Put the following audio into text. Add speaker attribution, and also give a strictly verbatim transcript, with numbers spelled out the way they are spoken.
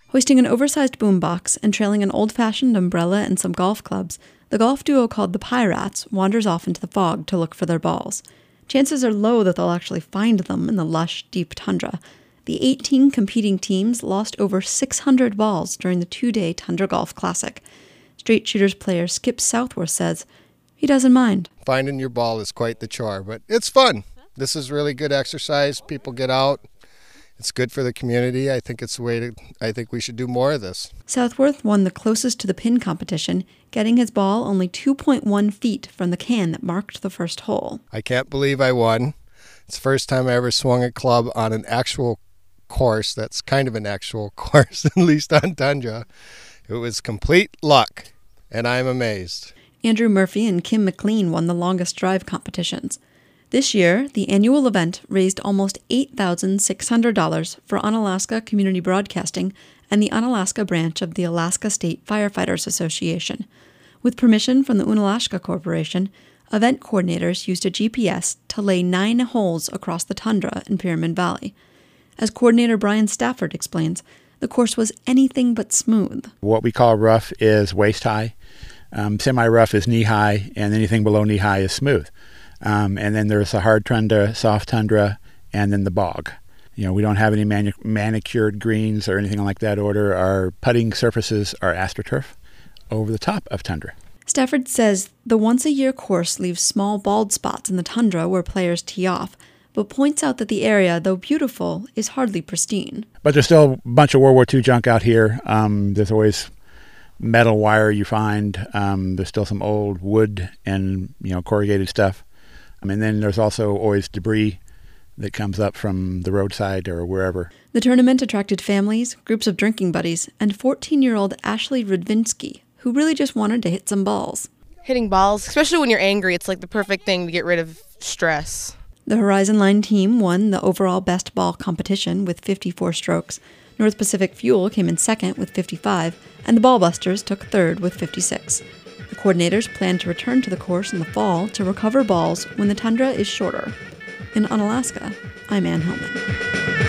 Speaker 1: Hoisting an oversized boombox and trailing an old-fashioned umbrella and some golf clubs, the golf duo called the Pirates wanders off into the fog to look for their balls. Chances are low that they'll actually find them in the lush, deep tundra. The eighteen competing teams lost over six hundred balls during the two-day Tundra Golf Classic. Straight Shooters player Skip Southworth says he doesn't mind.
Speaker 2: Finding your ball is quite the chore, but it's fun. This is really good exercise. People get out. It's good for the community. I think it's the way to, I think we should do more of this.
Speaker 1: Southworth won the closest to the pin competition, getting his ball only two point one feet from the can that marked the first hole.
Speaker 2: I can't believe I won. It's the first time I ever swung a club on an actual course that's kind of an actual course, at least on Tundra. It was complete luck, and I'm amazed.
Speaker 1: Andrew Murphy and Kim McLean won the longest drive competitions. This year, the annual event raised almost eight thousand six hundred dollars for Unalaska Community Broadcasting and the Unalaska branch of the Alaska State Firefighters Association. With permission from the Unalaska Corporation, event coordinators used a G P S to lay nine holes across the tundra in Pyramid Valley. As coordinator Brian Stafford explains, the course was anything but smooth.
Speaker 3: What we call rough is waist high, um, semi-rough is knee high, and anything below knee high is smooth. Um, and then there's the hard tundra, soft tundra, and then the bog. You know, we don't have any mani- manicured greens or anything like that order. Our putting surfaces are AstroTurf over the top of tundra.
Speaker 1: Stafford says the once-a-year course leaves small bald spots in the tundra where players tee off, but points out that the area, though beautiful, is hardly pristine.
Speaker 3: But there's still a bunch of World War Two junk out here. Um, there's always metal wire you find. Um, there's still some old wood and, you know, corrugated stuff. I mean, then there's also always debris that comes up from the roadside or wherever.
Speaker 1: The tournament attracted families, groups of drinking buddies, and fourteen-year-old Ashley Rudvinsky, who really just wanted to hit some balls.
Speaker 4: Hitting balls, especially when you're angry, it's like the perfect thing to get rid of stress.
Speaker 1: The Horizon Line team won the overall best ball competition with fifty-four strokes. North Pacific Fuel came in second with fifty-five, and the Ballbusters took third with fifty-six. The coordinators plan to return to the course in the fall to recover balls when the tundra is shorter. In Unalaska, I'm Ann Hillman.